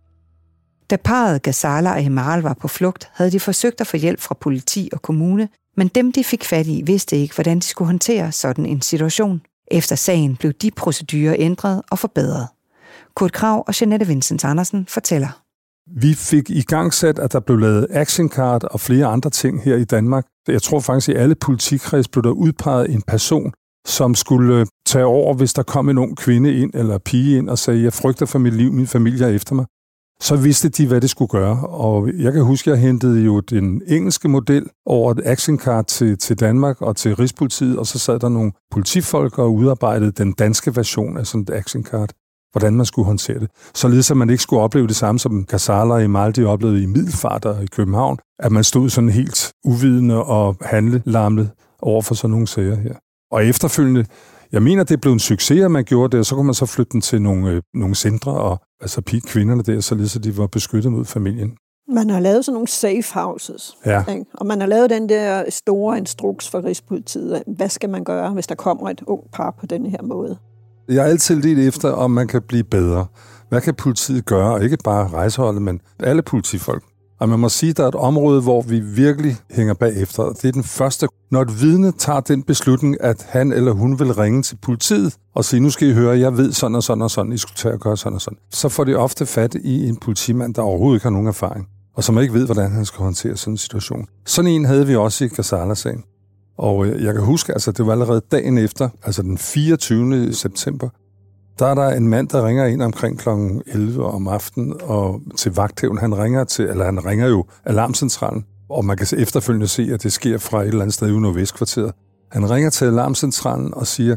Speaker 2: Da parret Ghazala og Emal var på flugt, havde de forsøgt at få hjælp fra politi og kommune, men dem, de fik fat i, vidste ikke, hvordan de skulle håndtere sådan en situation. Efter sagen blev de procedurer ændret og forbedret. Kurt Krag og Jeanette Vincent Andersen fortæller.
Speaker 5: Vi fik i gang sat, at der blev lavet actioncard og flere andre ting her i Danmark. Jeg tror faktisk, at i alle politikreds blev der udpeget en person, som skulle tage over, hvis der kom en ung kvinde ind eller pige ind og sagde, jeg frygter for mit liv, min familie er efter mig. Så vidste de, hvad det skulle gøre. Og jeg kan huske, at jeg hentede jo den engelske model over et actioncard til Danmark og til Rigspolitiet, og så sad der nogle politifolk og udarbejdede den danske version af sådan et actioncard, hvordan man skulle håndtere det. Således at man ikke skulle opleve det samme, som Ghazala og Emal de oplevede i Middelfart og i København, at man stod sådan helt uvidende og handlelammet over for sådan nogle sager her. Og efterfølgende, jeg mener, det blev en succes, at man gjorde det, og så kunne man så flytte den til nogle centre, og kvinderne der, således at de var beskyttet mod familien.
Speaker 4: Man har lavet sådan nogle safe houses, ikke? Og man har lavet den der store instruks for Rigspolitiet. Hvad skal man gøre, hvis der kommer et ung par på denne her måde?
Speaker 5: Jeg er altid lidt efter, om man kan blive bedre. Hvad kan politiet gøre? Og ikke bare rejseholdet, men alle politifolk. Og man må sige, at der er et område, hvor vi virkelig hænger bagefter. Det er den første. Når et vidne tager den beslutning, at han eller hun vil ringe til politiet og sige, nu skal I høre, jeg ved sådan og sådan og sådan, I skulle tage og gøre sådan og sådan. Så får de ofte fat i en politimand, der overhovedet ikke har nogen erfaring, og som ikke ved, hvordan han skal håndtere sådan en situation. Sådan en havde vi også i Ghazala-sagen. Og jeg kan huske, det var allerede dagen efter, den 24. september, der er der en mand, der ringer ind omkring kl. 11 om aftenen og til vagthævn. Han ringer jo alarmcentralen, og man kan efterfølgende se, at det sker fra et eller andet sted i Nordvestkvarteret. Han ringer til alarmcentralen og siger,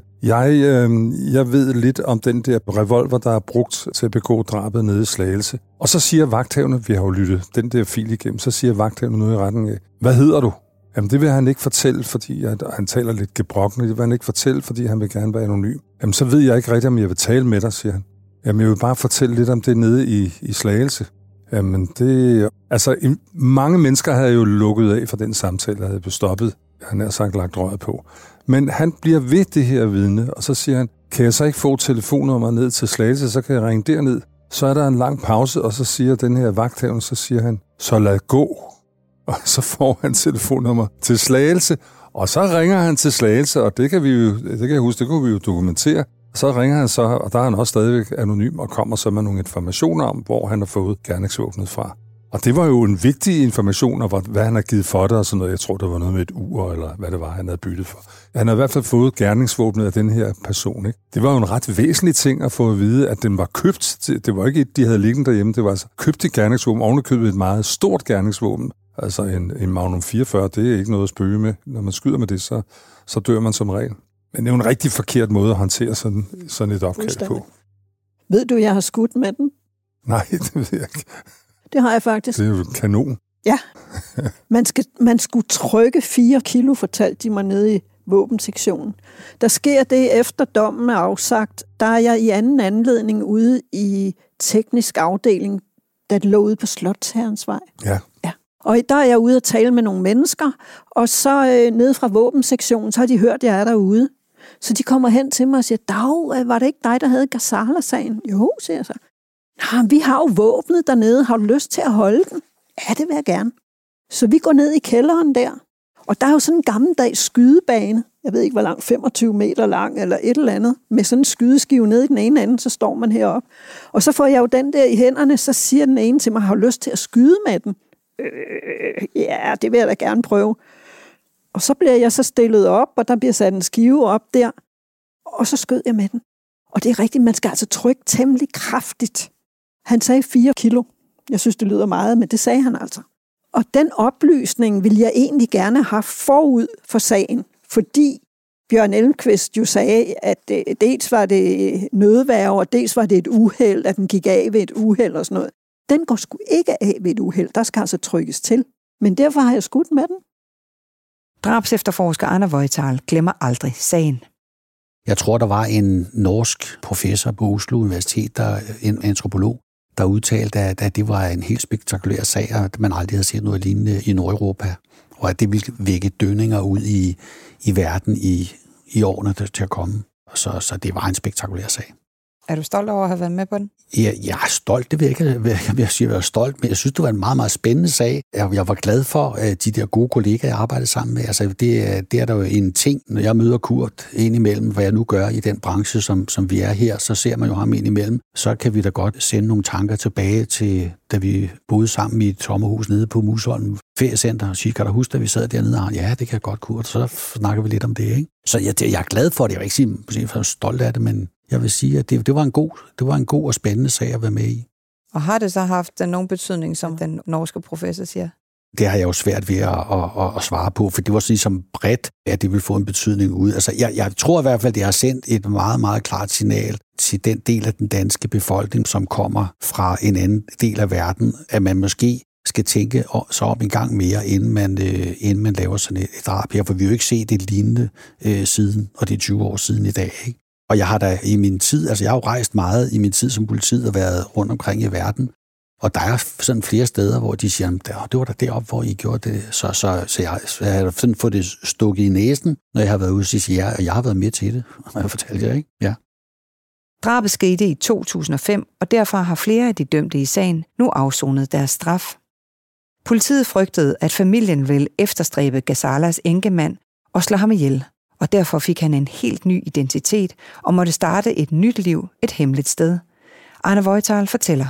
Speaker 5: jeg ved lidt om den der revolver, der er brugt til at begå drabet nede i Slagelse. Og så siger vagthævnet, vi har jo lyttet den der fil igennem, så siger vagthævnet noget i retten af, hvad hedder du? Jamen, det vil han ikke fortælle, fordi han taler lidt gebrokkende. Det vil han ikke fortælle, fordi han vil gerne være anonym. Jamen, så ved jeg ikke rigtigt, om jeg vil tale med dig, siger han. Jamen, jeg vil bare fortælle lidt om det nede i Slagelse. Jamen, mange mennesker havde jo lukket af for den samtale, der havde bestoppet. Han har sagt lagt røret på. Men han bliver ved det her vidne, og så siger han, kan jeg så ikke få telefonnummeret ned til Slagelse, så kan jeg ringe derned. Så er der en lang pause, og så siger den her vagthavn, så siger han, så lad gå. Og så får han telefonnummer til Slagelse, og så ringer han til Slagelse, og det kan jeg huske, det kunne vi jo dokumentere. Så ringer han så, og der er han også stadigvæk anonym, og kommer så med nogle informationer om, hvor han har fået gerningsvåbnet fra. Og det var jo en vigtig information om, hvad han har givet for det, og sådan noget. Jeg tror, det var noget med et ur, eller hvad det var, han havde byttet for. Han har i hvert fald fået gerningsvåbnet af den her person, ikke? Det var jo en ret væsentlig ting at få at vide, at den var købt. Det var ikke et, de havde liggende derhjemme. Det var altså købt i gerningsvåben, ovenikøbet et meget stort gerningsvåben. Altså en Magnum 44, det er ikke noget at spøge med. Når man skyder med det, så dør man som regel. Men det er jo en rigtig forkert måde at håndtere sådan et opkald på.
Speaker 4: Ved du, jeg har skudt med den?
Speaker 5: Nej, det ved jeg ikke.
Speaker 4: Det har jeg faktisk.
Speaker 5: Det er jo en kanon.
Speaker 4: Ja. Man skulle trykke 4 kilo, fortalte de mig nede våbensektionen. Der sker det efter dommen er afsagt. Der er jeg i anden anledning ude i teknisk afdeling, der lå ude på Slotsherrens Vej.
Speaker 5: Ja.
Speaker 4: Og der er jeg ude og tale med nogle mennesker, og så nede fra våbensektionen, så har de hørt, at jeg er derude. Så de kommer hen til mig og siger, Dag, var det ikke dig, der havde Gazala-sagen? Jo, siger jeg så. Vi har jo våbnet dernede. Har du lyst til at holde den? Ja, det vil jeg gerne. Så vi går ned i kælderen der, og der er jo sådan en gammeldags skydebane. Jeg ved ikke, hvor lang, 25 meter lang eller et eller andet, med sådan en skydeskive nede i den ene ende, så står man heroppe. Og så får jeg jo den der i hænderne, så siger den ene til mig, har du lyst til at skyde med den? Ja, det vil jeg da gerne prøve. Og så bliver jeg så stillet op, og der bliver sat en skive op der, og så skød jeg med den. Og det er rigtigt, man skal altså trykke temmelig kraftigt. Han sagde 4 kilo. Jeg synes, det lyder meget, men det sagde han altså. Og den oplysning ville jeg egentlig gerne have forud for sagen, fordi Bjørn Elmquist jo sagde, at dels var det nødværge, og dels var det et uheld, at den gik af ved et uheld og sådan noget. Den går sgu ikke af ved et uheld. Der skal altså trykkes til. Men derfor har jeg skudt med den.
Speaker 2: Drabsefterforsker Anna Voital glemmer aldrig sagen.
Speaker 6: Jeg tror, der var en norsk professor på Oslo Universitet, en antropolog, der udtalte, at det var en helt spektakulær sag, og at man aldrig havde set noget lignende i Nordeuropa, og at det ville vække dønninger ud i verden i årene til at komme. Så det var en spektakulær sag.
Speaker 2: Er du stolt over at have været med på den?
Speaker 6: Jeg er stolt, det vil jeg ikke. Jeg siger, jeg er stolt, men jeg synes, det var en meget, meget spændende sag. Jeg var glad for de der gode kollegaer, jeg arbejdede sammen med. Altså, det er der jo en ting, når jeg møder Kurt indimellem, hvad jeg nu gør i den branche, som vi er her, så ser man jo ham indimellem. Så kan vi da godt sende nogle tanker tilbage til, da vi boede sammen i et sommerhus nede på Musholm Feriecenter, og sige, kan du huske, da vi sad dernede? Ja, det kan jeg godt, Kurt. Så snakker vi lidt om det, ikke? Så jeg er glad for det. Jeg vil ikke sige, at jeg er stolt af det, men jeg vil sige, at det var en god og spændende sag at være med i.
Speaker 2: Og har det så haft nogen betydning, som den norske professor siger?
Speaker 6: Det har jeg jo svært ved at svare på, for det var sådan som bredt, at det vil få en betydning ud. Altså, jeg tror i hvert fald, det har sendt et meget, meget klart signal til den del af den danske befolkning, som kommer fra en anden del af verden, at man måske skal tænke så op en gang mere, inden man laver sådan et drab her, for vi har jo ikke set det lignende siden, og det er 20 år siden i dag, ikke? Og jeg har da i min tid, altså jeg har jo rejst meget i min tid som politiet og været rundt omkring i verden, og der er sådan flere steder, hvor de siger, det var da deroppe, hvor I gjorde det. Så jeg har sådan fået det stukket i næsen, når jeg har været ude og sige, og jeg har været med til det, og jeg fortalte jer, ikke? Ja.
Speaker 2: Drabet skete i 2005, og derfor har flere af de dømte i sagen nu afsonet deres straf. Politiet frygtede, at familien ville efterstræbe Gazalas enkemand og slå ham ihjel, og derfor fik han en helt ny identitet og måtte starte et nyt liv et hemmeligt sted. Anna Voital fortæller.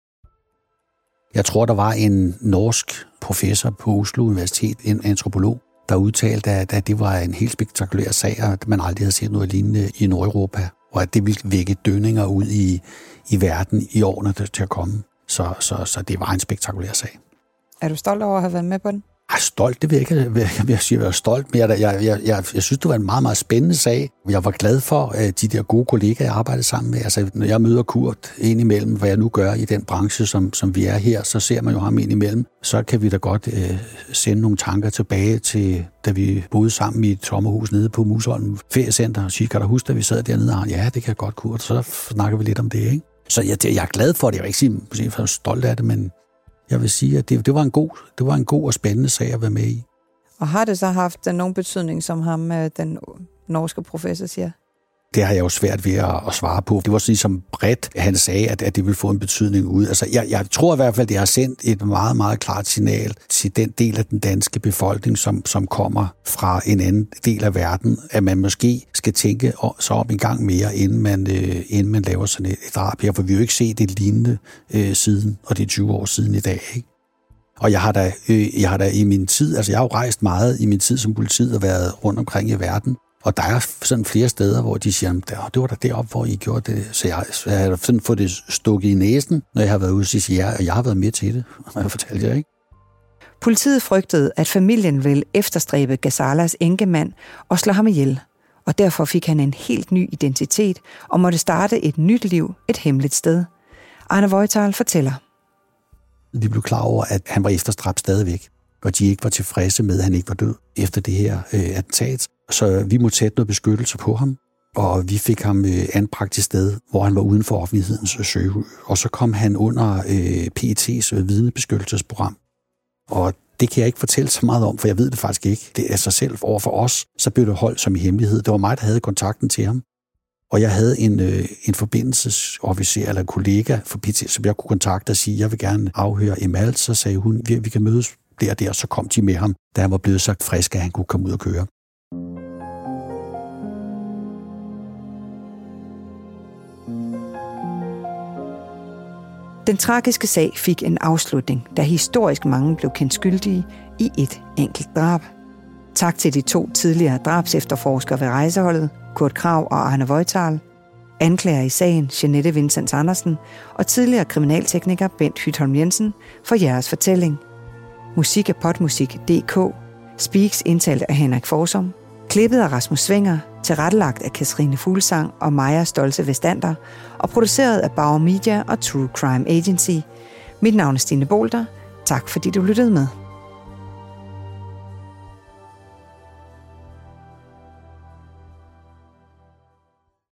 Speaker 6: Jeg tror, der var en norsk professor på Oslo Universitet, en antropolog, der udtalte, at det var en helt spektakulær sag, og at man aldrig havde set noget lignende i Nordeuropa, og at det ville vække dønninger ud i verden i årene til at komme. Så det var en spektakulær sag.
Speaker 2: Er du stolt over at have været med på den?
Speaker 6: Jeg er stolt, det vil jeg ikke. Jeg siger, jeg er stolt, men jeg synes, det var en meget, meget spændende sag. Jeg var glad for de der gode kollegaer, jeg arbejdede sammen med. Altså, når jeg møder Kurt indimellem, hvad jeg nu gør i den branche, som vi er her, så ser man jo ham indimellem. Så kan vi da godt sende nogle tanker tilbage til, da vi boede sammen i et sommerhus nede på Musholm Feriecenter, og sige, kan du huske, da vi sad dernede? Ja, det kan jeg godt, Kurt. Så snakker vi lidt om det, ikke? Så jeg er glad for det. Jeg vil ikke sige, at jeg er stolt af det, men jeg vil sige, at det var en god og spændende sag at være med i.
Speaker 2: Og har det så haft nogen betydning, som ham, den norske professor siger?
Speaker 6: Det har jeg jo svært ved at svare på. Det var sådan som bredt, han sagde, at det ville få en betydning ud. Altså, jeg tror i hvert fald, det har sendt et meget, meget klart signal til den del af den danske befolkning, som kommer fra en anden del af verden, at man måske skal tænke så op en gang mere, inden man laver sådan et drab her, for vi har jo ikke set det lignende siden, og det er 20 år siden i dag, ikke? Og jeg har da i min tid, altså jeg har jo rejst meget i min tid som politiet og været rundt omkring i verden, og der er sådan flere steder, hvor de siger, det var da deroppe, hvor I gjorde det. Så jeg har sådan fået det stukket i næsen, når jeg har været ude og sige, og jeg har været med til det, og jeg fortalte jer, ikke?
Speaker 2: Politiet frygtede, at familien ville efterstræbe Gazalas enkemand og slå ham ihjel, og derfor fik han en helt ny identitet og måtte starte et nyt liv et hemmeligt sted. Anna Voital fortæller.
Speaker 6: De blev klar over, at han var efterstræbt stadigvæk, og de ikke var tilfredse med, at han ikke var død efter det her attentat. Så vi måtte sætte noget beskyttelse på ham, og vi fik ham anbragt et sted, hvor han var uden for offentlighedens søge. Og så kom han under PET's vidnebeskyttelsesprogram. Og det kan jeg ikke fortælle så meget om, for jeg ved det faktisk ikke. Det er sig selv over for os, så blev det holdt som i hemmelighed. Det var mig, der havde kontakten til ham. Og jeg havde en forbindelsesofficer eller en kollega for PET, som jeg kunne kontakte og sige, jeg vil gerne afhøre Emal. Så sagde hun, vi kan mødes der og der, så kom de med ham, da han var blevet sagt frisk, at han kunne komme ud og køre.
Speaker 2: Den tragiske sag fik en afslutning, da historisk mange blev kendt skyldige i et enkelt drab. Tak til de 2 tidligere drabsefterforskere ved rejseholdet, Kurt Krag og Arne Voital, anklager i sagen Jeanette Vincent Andersen og tidligere kriminaltekniker Bent Hytholm Jensen for jeres fortælling. Musik af Potmusik.dk, Speaks indtalt af Henrik Forsum, klippet af Rasmus Svinger, tilrettelagt af Katrine Fuglsang og Maja Stolze Vestander og produceret af Bauer Media og True Crime Agency. Mit navn er Stine Bolter. Tak fordi du lyttede med.